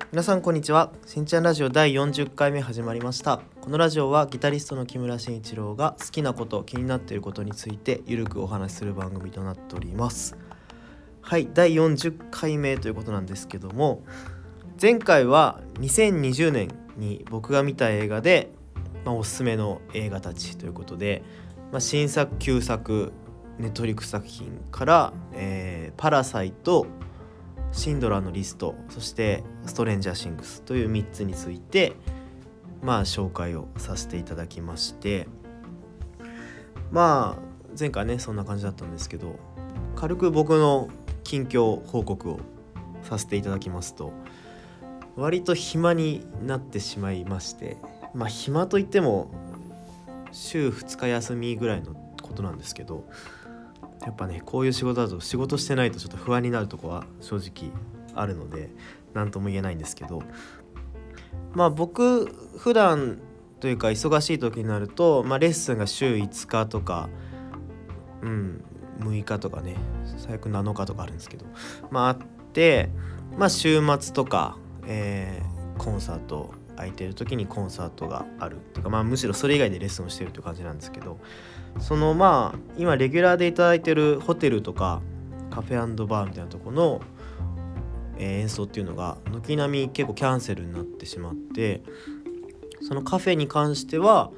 皆さんこんにちは。しんちゃんラジオ第40回目始まりました。このラジオはギタリストの木村慎一郎が好きなこと、気になっていることについてゆるくお話しする番組となっております。はい、第40回目ということなんですけども、前回は2020年に僕が見た映画で、おすすめの映画たちということで、新作旧作ネットフリックス作品から、パラサイト、シンドラーのリスト、そしてストレンジャーシングスという3つについて紹介をさせていただきまして、前回ねそんな感じだったんですけど、軽く僕の近況報告をさせていただきますと、割と暇になってしまいまして、暇といっても週2日休みぐらいのことなんですけど、やっぱねこういう仕事だと仕事してないとちょっと不安になるところは正直あるので何とも言えないんですけど、僕普段というか忙しい時になると、レッスンが週5日とか6日とかね、最悪7日とかあるんですけどあって、週末とか、コンサート空いてる時にコンサートがあるっていうか、むしろそれ以外でレッスンをしてるという感じなんですけど、その今レギュラーでいただいてるホテルとかカフェ&バーみたいなところの、演奏っていうのが軒並み結構キャンセルになってしまって、そのカフェに関しては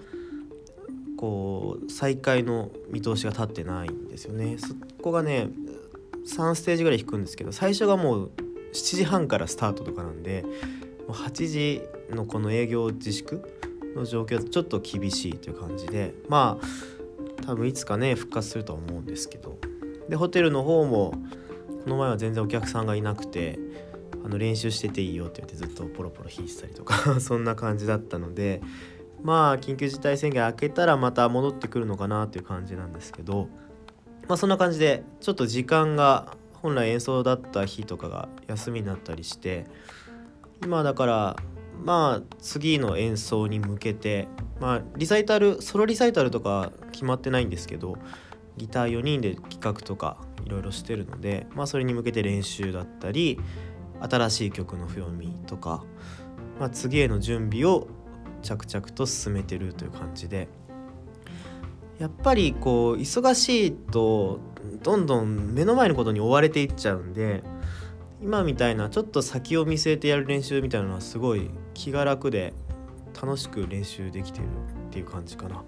再開の見通しが立ってないんですよね。そこがね3ステージぐらい弾くんですけど、最初がもう7時半からスタートとかなんで、もう8時のこの営業自粛の状況はちょっと厳しいという感じで、多分いつかね復活するとは思うんですけど、でホテルの方もこの前は全然お客さんがいなくて、練習してていいよって言ってずっとポロポロ弾いてたりとかそんな感じだったので、緊急事態宣言明けたらまた戻ってくるのかなっていう感じなんですけど、そんな感じでちょっと時間が本来演奏だった日とかが休みになったりして、今だから次の演奏に向けて、リサイタルソロリサイタルとか決まってないんですけど、ギター4人で企画とかいろいろしてるので、それに向けて練習だったり新しい曲の読みとか、次への準備を着々と進めてるという感じで、やっぱり忙しいとどんどん目の前のことに追われていっちゃうんで、今みたいなちょっと先を見据えてやる練習みたいなのはすごい気が楽で楽しく練習できてるっていう感じかな。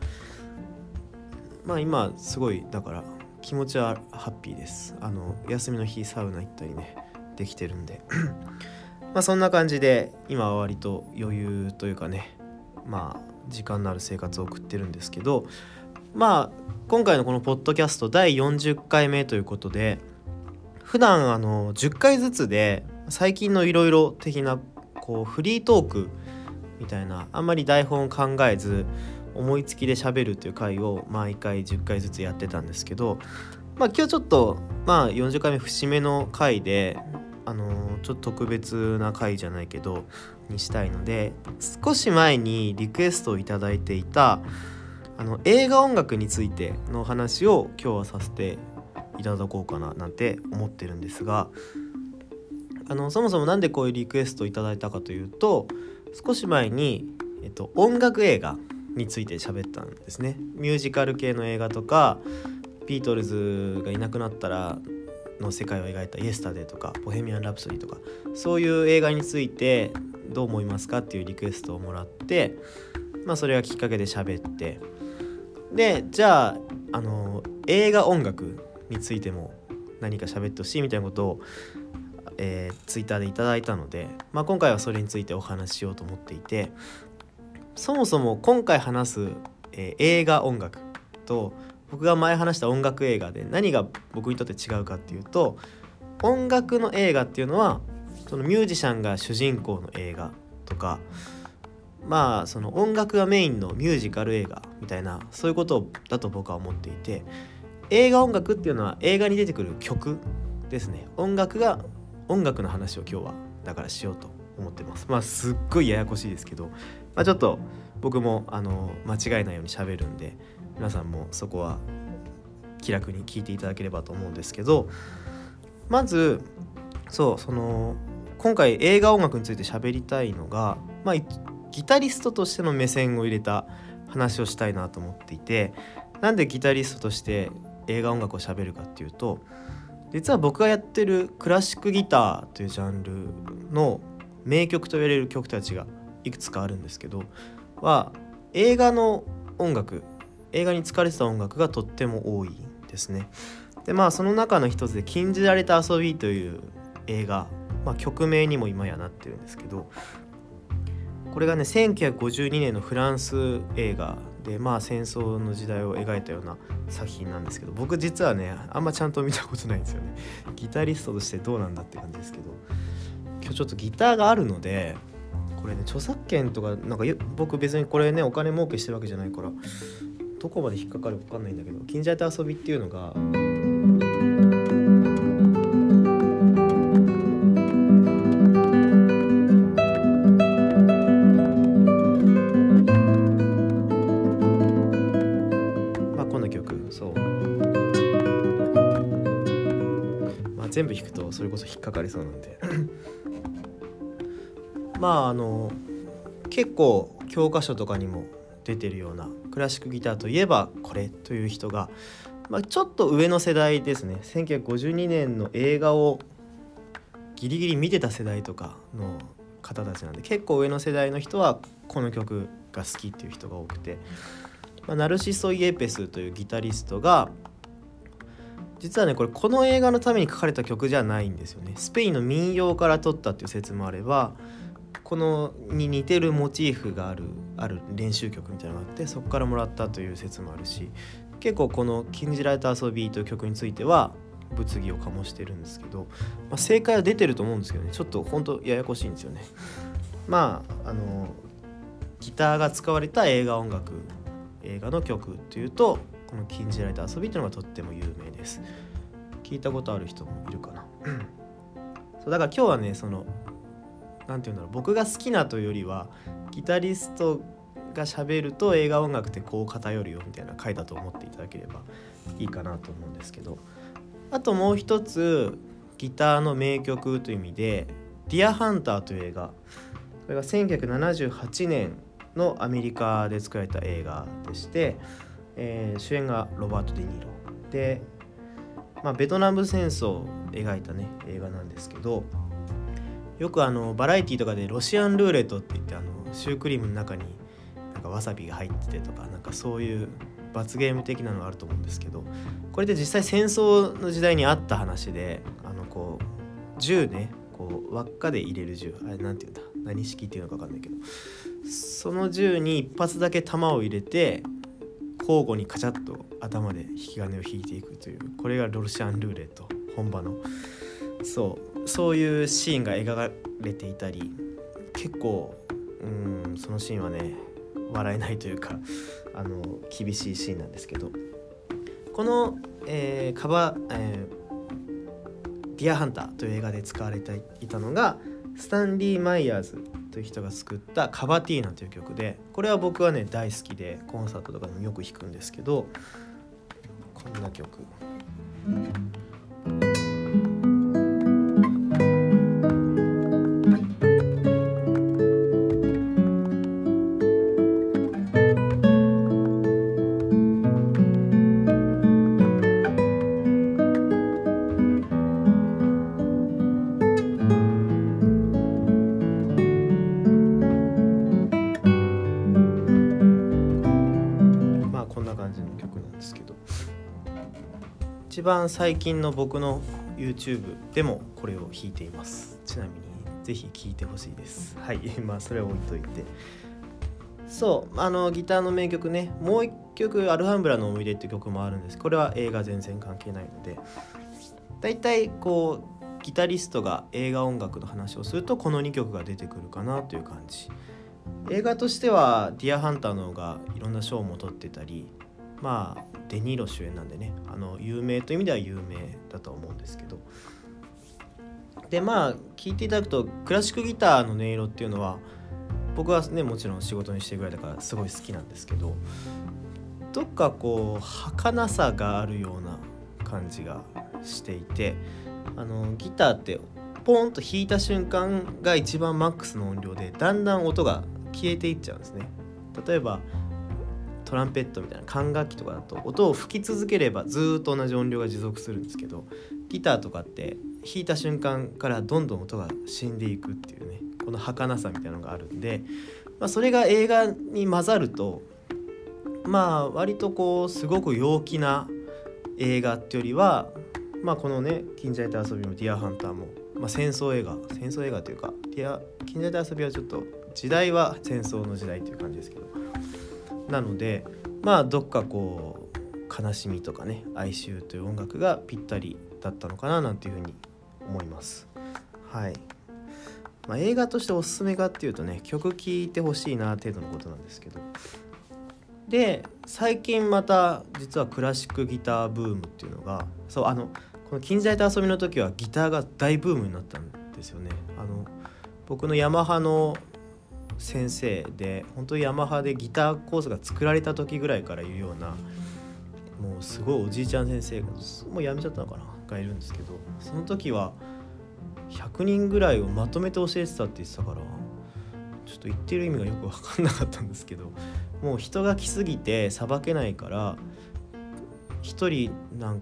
今すごいだから気持ちはハッピーです。休みの日サウナ行ったりねできてるんでそんな感じで今は割と余裕というかね、時間のある生活を送ってるんですけど、今回のこのポッドキャスト第40回目ということで、普段10回ずつで最近のいろいろ的なフリートークみたいな、あんまり台本を考えず思いつきで喋るという回を毎回10回ずつやってたんですけど、今日ちょっと40回目節目の回でちょっと特別な回じゃないけどにしたいので、少し前にリクエストをいただいていた映画音楽についての話を今日はさせていただこうかななんて思ってるんですが、そもそもなんでこういうリクエストをいただいたかというと、少し前に、音楽映画について喋ったんですね。ミュージカル系の映画とか、ビートルズがいなくなったらの世界を描いたイエスタデーとかボヘミアン・ラプソディとか、そういう映画についてどう思いますかっていうリクエストをもらって、それがきっかけで喋って、でじゃあ映画音楽についても何か喋ってほしいみたいなことを、ツイッターでいただいたので、今回はそれについてお話ししようと思っていて、そもそも今回話す、映画音楽と僕が前話した音楽映画で何が僕にとって違うかっていうと、音楽の映画っていうのはそのミュージシャンが主人公の映画とか、その音楽がメインのミュージカル映画みたいな、そういうことだと僕は思っていて、映画音楽っていうのは映画に出てくる曲ですね。音楽の話を今日はだからしようと思ってます。すっごいややこしいですけど、ちょっと僕も間違えないように喋るんで、皆さんもそこは気楽に聞いていただければと思うんですけど、まず今回映画音楽について喋りたいのが、ギタリストとしての目線を入れた話をしたいなと思っていて、なんでギタリストとして映画音楽を喋るかっていうと、実は僕がやってるクラシックギターというジャンルの名曲と言われる曲たちがいくつかあるんですけど、映画の音楽、映画に使われてた音楽がとっても多いですね。でその中の一つで禁じられた遊びという映画、曲名にも今やなってるんですけど、これがね1952年のフランス映画で戦争の時代を描いたような作品なんですけど、僕実はねあんまちゃんと見たことないんですよね。ギタリストとしてどうなんだって感じですけど、今日ちょっとギターがあるので、これね著作権とか僕別にこれねお金儲けしてるわけじゃないからどこまで引っかかるか分かんないんだけど、禁じられた遊びっていうのがこの曲、全部弾くとそれこそ引っかかりそうなんで結構教科書とかにも出てるようなクラシックギターといえばこれという人が、ちょっと上の世代ですね。1952年の映画をギリギリ見てた世代とかの方たちなんで、結構上の世代の人はこの曲が好きっていう人が多くて、ナルシソ・イエペスというギタリストが実はねこの映画のために書かれた曲じゃないんですよね。スペインの民謡から取ったっていう説もあれば、このに似てるモチーフがある練習曲みたいなのがあって、そこからもらったという説もあるし、結構この禁じられた遊びという曲については物議を醸してるんですけど、正解は出てると思うんですけどね、ちょっと本当ややこしいんですよね。ギターが使われた映画の曲というと、この禁じられた遊びというのがとっても有名です。聞いたことある人もいるかなだから今日はねなんていうんだろう、僕が好きなというよりはギタリストが喋ると映画音楽ってこう偏るよみたいな回だと思っていただければいいかなと思うんですけど、あともう一つギターの名曲という意味でディアハンターという映画、これが1978年のアメリカで作られた映画でして、主演がロバート・デ・ニーロで、ベトナム戦争を描いたね映画なんですけど、よくバラエティとかでロシアンルーレットって言ってシュークリームの中にわさびが入っててとかそういう罰ゲーム的なのがあると思うんですけど、これで実際戦争の時代にあった話で、銃ね輪っかで入れる銃、あれなんていうんだ、何式っていうのか分かんないけど、その銃に一発だけ弾を入れて交互にカチャッと頭で引き金を引いていくという、これがロシアンルーレット本場のそういうシーンが描かれていたり、結構そのシーンはね笑えないというか厳しいシーンなんですけど、この、ディアハンターという映画で使われていたのがスタンリー・マイヤーズという人が作ったカバティーナという曲で、これは僕はね大好きでコンサートとかでもよく弾くんですけど、こんな曲一番最近の僕の YouTube でもこれを弾いています。ちなみにぜひ聴いてほしいです。はいそれを置いといて、ギターの名曲ね、もう一曲アルハンブラの思い出っていう曲もあるんです。これは映画全然関係ないので、だいたいギタリストが映画音楽の話をするとこの2曲が出てくるかなという感じ。映画としてはディアハンターの方がいろんな賞も取ってたり、デニーロ主演なんでね有名という意味では有名だと思うんですけど、で聴いていただくとクラシックギターの音色っていうのは僕はねもちろん仕事にしてるぐらいだからすごい好きなんですけど、どっか儚さがあるような感じがしていて、ギターってポーンと弾いた瞬間が一番マックスの音量で、だんだん音が消えていっちゃうんですね。例えばトランペットみたいな管楽器とかだと音を吹き続ければずっと同じ音量が持続するんですけど、ギターとかって弾いた瞬間からどんどん音が死んでいくっていうね、この儚さみたいなのがあるんで、それが映画に混ざると割とこうすごく陽気な映画ってよりは、このね近代と遊びもディアハンターも、戦争映画というか、近代と遊びはちょっと時代は戦争の時代っていう感じですけど、なのでどっかこう悲しみとかね哀愁という音楽がぴったりだったのかななんていうふうに思います。はい。映画としておすすめかっていうとね、曲聴いてほしいな程度のことなんですけど、で最近また実はクラシックギターブームっていうのが、この近代と遊びの時はギターが大ブームになったんですよね。僕のヤマハの先生で、本当にヤマハでギターコースが作られた時ぐらいからいるような、もうすごいおじいちゃん先生がもう辞めちゃったのかながいるんですけど、その時は100人ぐらいをまとめて教えてたって言ってたから、ちょっと言ってる意味がよく分かんなかったんですけど、もう人が来すぎてさばけないから1人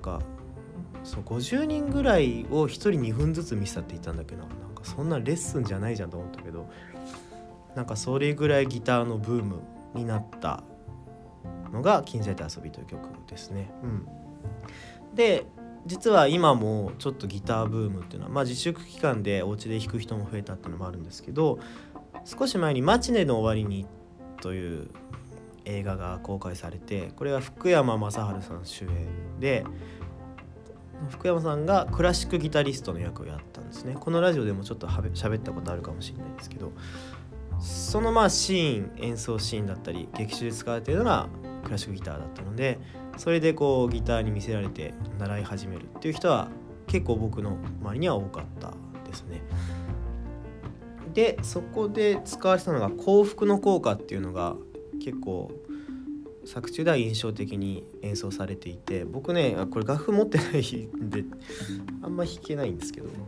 50人ぐらいを1人2分ずつ見せたって言ったんだけど、そんなレッスンじゃないじゃんと思ったけど、それぐらいギターのブームになったのが近代と遊びという曲ですね。で実は今もちょっとギターブームっていうのは、自粛期間でお家で弾く人も増えたっていうのもあるんですけど、少し前にマチネの終わりにという映画が公開されて、これは福山雅治さん主演で、福山さんがクラシックギタリストの役をやったんですね。このラジオでもちょっと喋ったことあるかもしれないですけど、その演奏シーンだったり劇中で使われているのがクラシックギターだったので、それでこうギターに魅せられて習い始めるっていう人は結構僕の周りには多かったですね。でそこで使われてたのが幸福の効果っていうのが結構作中では印象的に演奏されていて、僕ねこれ楽譜持ってないんであんま弾けないんですけど、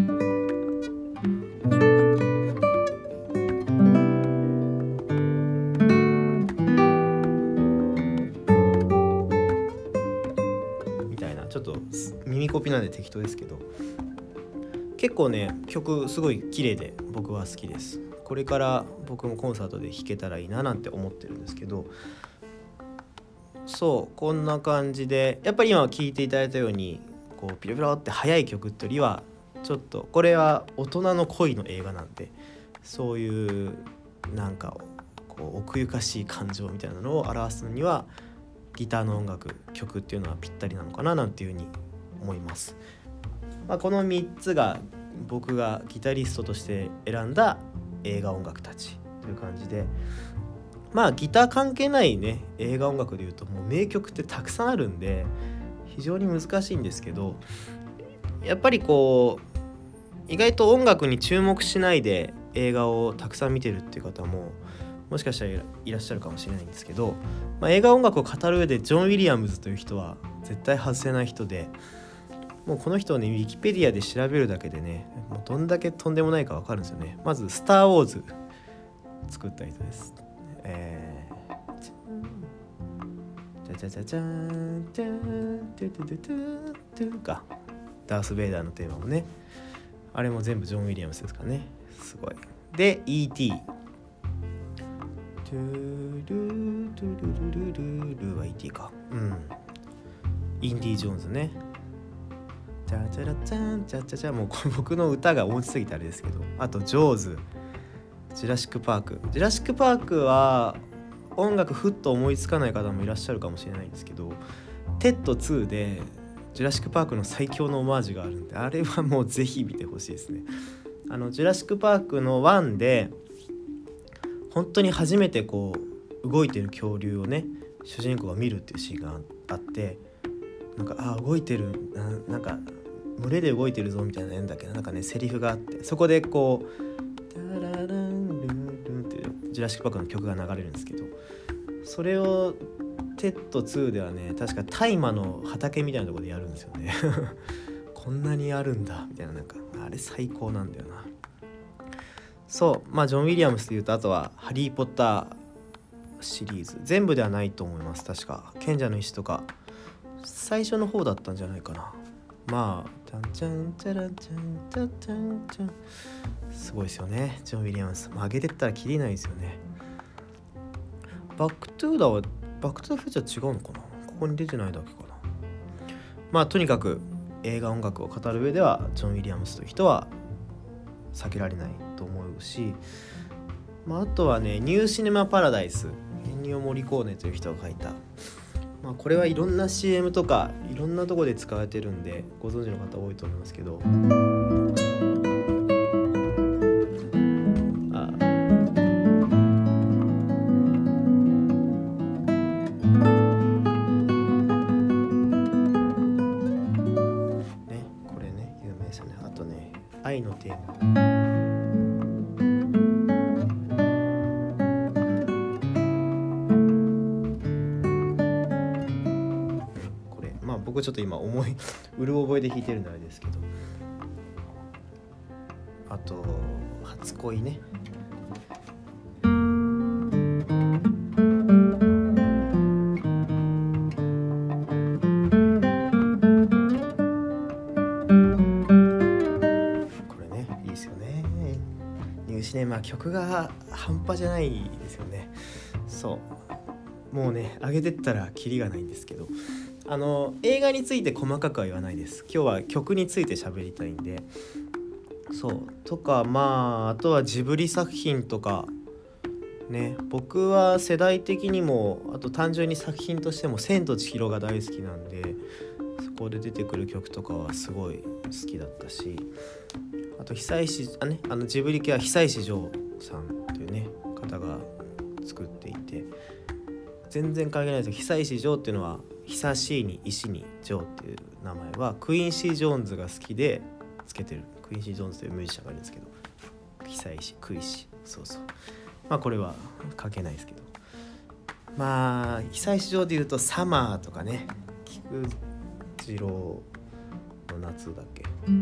みたいな、ちょっと耳コピなんで適当ですけど、結構ね曲すごい綺麗で僕は好きです。これから僕もコンサートで弾けたらいいななんて思ってるんですけど、こんな感じで、やっぱり今聴いていただいたようにこうピロピロって速い曲ってよりは、ちょっとこれは大人の恋の映画なんで、そういうこう奥ゆかしい感情みたいなのを表すのにはギターの曲っていうのはぴったりなのかななんていうふうに思います。この3つが僕がギタリストとして選んだ映画音楽たちという感じで、ギター関係ないね映画音楽でいうともう名曲ってたくさんあるんで非常に難しいんですけど、やっぱりこう意外と音楽に注目しないで映画をたくさん見てるっていう方ももしかしたらいらっしゃるかもしれないんですけど、映画音楽を語る上でジョン・ウィリアムズという人は絶対外せない人で、もうこの人をねウィキペディアで調べるだけでね、もうどんだけとんでもないか分かるんですよね。まずスター・ウォーズ作った人です。じゃじゃじゃーん、トゥートゥトゥトゥトゥトゥか、ダース・ベイダーのテーマもね、あれも全部ジョン・ウィリアムスですかね。すごい。で E.T. トゥルートゥルルルルルは E.T. か。インディ・ジョーンズね。チャチャラチャンチャチャチャ、もう僕の歌が大きすぎてあれですけど、あとジョーズ、ジュラシック・パーク。ジュラシック・パークは音楽ふっと思いつかない方もいらっしゃるかもしれないんですけど、テッド2でジュラシック・パークの最強のオマージュがあるんで、あれはもうぜひ見てほしいですね。ジュラシック・パークの1で本当に初めてこう動いてる恐竜をね主人公が見るっていうシーンがあって、動いてる、群れで動いてるぞみたいなやんだけど、セリフがあって、そこでこうタラランルンルンってジュラシック・パークの曲が流れるんですけど、それをテッド2ではね確か大麻の畑みたいなところでやるんですよねこんなにあるんだみたいな、なんかあれ最高なんだよな。そう、まあジョン・ウィリアムスでいうと、あとはハリー・ポッターシリーズ全部ではないと思います。確か賢者の石とか最初の方だったんじゃないかな。まあタンチャンチャランチャンチャチャンチャン、すごいですよねジョン・ウィリアムス。上げてったらキリないですよね。バックトゥーフューチャー違うのかな、ここに出てないだけかな。まあとにかく映画音楽を語る上ではジョン・ウィリアムスという人は避けられないと思うし、まあ、あとはね、ニューシネマ・パラダイス、エンニオ・モリコーネという人が書いた、まあ、これはいろんな CM とかいろんなとこで使われてるんでご存知の方多いと思いますけど、これね有名ですよね。あとね、愛のテーマ、僕ちょっと今うる覚えで弾いてるんであれですけど、あと初恋ね、これねいいですよね。ニューシネマ曲が半端じゃないですよね。そうもうね上げてったらキリがないんですけど、映画について細かくは言わないです。今日は曲について喋りたいんで。そうとか、まああとはジブリ作品とかね、僕は世代的にも、あと単純に作品としても千と千尋が大好きなんで、そこで出てくる曲とかはすごい好きだったし、あとジブリ系は久石譲さんというね方が作っていて、全然関係ないですけど、久石譲っていうのは久しいに石にジョーっていう名前はクインシー・ジョーンズが好きでつけてる。クインシー・ジョーンズというミュージシャンがいるんですけど、久石クイシ、そうまあこれは関係ないですけど、まあ久石譲でいうとサマーとかね、菊次郎の夏だっけ、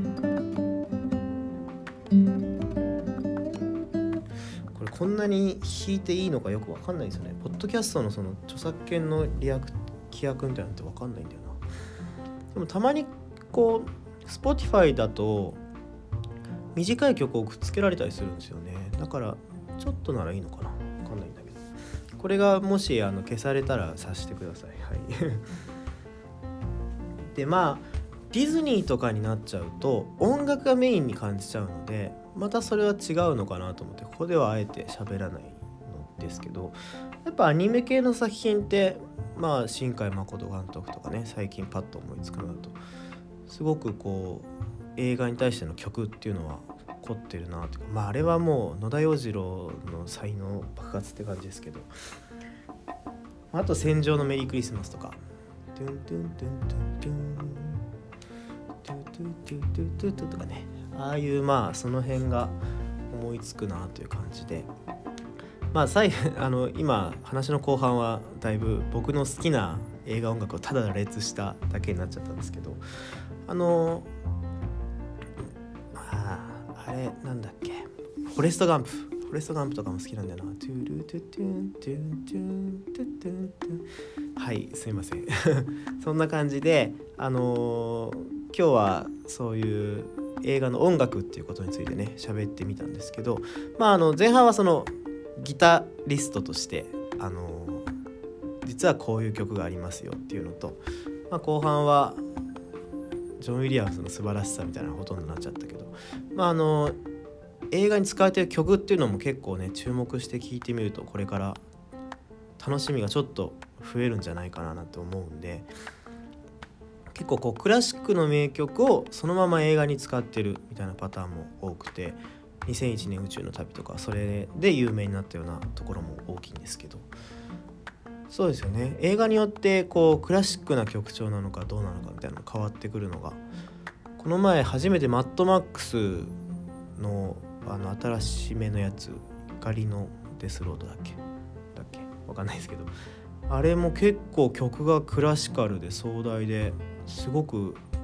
これこんなに弾いていいのかよく分かんないですよね。ポッドキャストのその著作権の規約みたいなのって分かんないんだよな。でもたまにこう Spotify だと短い曲をくっつけられたりするんですよね。だからちょっとならいいのかな、分かんないんだけど、これがもし消されたら察してください。はいでまあディズニーとかになっちゃうと音楽がメインに感じちゃうので、またそれは違うのかなと思って、ここではあえて喋らないのですけど、やっぱアニメ系の作品ってまあ新海誠監督とかね、最近パッと思いつくのだとすごくこう映画に対しての曲っていうのは凝ってるなというか、まああれはもう野田洋次郎の才能爆発って感じですけど、あと戦場のメリークリスマスとかトゥントゥントゥントゥントゥントゥントゥントゥントゥントゥントゥンとかね、ああいうまあその辺が思いつくなという感じで、まあ今話の後半はだいぶ僕の好きな映画音楽をただ羅列しただけになっちゃったんですけど、あれなんだっけ、フォレストガンプとかも好きなんだよな。トゥルトゥトゥントゥントゥントゥトゥントゥン、はいすいませんそんな感じで今日はそういう映画の音楽っていうことについてね喋ってみたんですけど、まあ前半はそのギタリストとして実はこういう曲がありますよっていうのと、まあ、後半はジョン・ウィリアムズの素晴らしさみたいなのがほとんどなっちゃったけど、まあ映画に使われてる曲っていうのも結構ね注目して聴いてみると、これから楽しみがちょっと増えるんじゃないかなって思うんで、結構こうクラシックの名曲をそのまま映画に使ってるみたいなパターンも多くて、2001年宇宙の旅とかそれで有名になったようなところも大きいんですけど、そうですよね、映画によってこうクラシックな曲調なのかどうなのかみたいなのが変わってくるのが、この前初めてマッドマックスの新しめのやつ、怒りのデスロードだっけわかんないですけど、あれも結構曲がクラシカルで壮大ですごく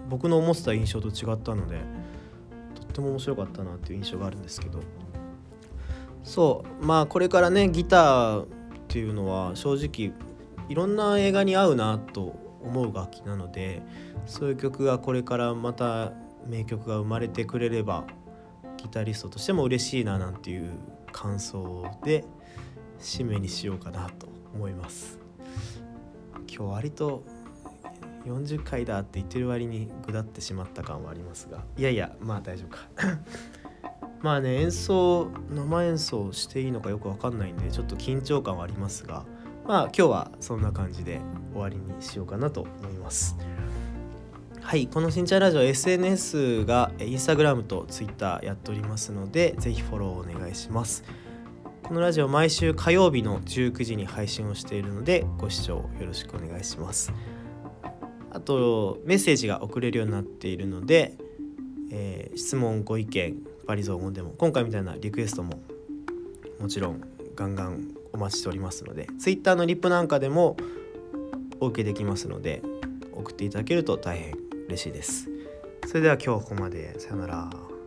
僕の思ってた印象と違ったのでとっても面白かったなっていう印象があるんですけど、そうまあこれからねギターっていうのは正直いろんな映画に合うなと思う楽器なので、そういう曲がこれからまた名曲が生まれてくれればギタリストとしても嬉しいななんていう感想で締めにしようかなと思います。今日割と40回だって言ってる割にぐだってしまった感はありますが、いやいやまあ大丈夫かまあね生演奏していいのかよく分かんないんでちょっと緊張感はありますが、まあ今日はそんな感じで終わりにしようかなと思います。はい、このしんちゃんラジオ SNS がインスタグラムとツイッターやっておりますのでぜひフォローお願いします。このラジオ毎週火曜日の19時に配信をしているのでご視聴よろしくお願いします。あとメッセージが送れるようになっているので、質問ご意見バリ雑言でも今回みたいなリクエストももちろんガンガンお待ちしておりますので、ツイッターのリップなんかでもお受けできますので送っていただけると大変嬉しいです。それでは今日はここまで。さよなら。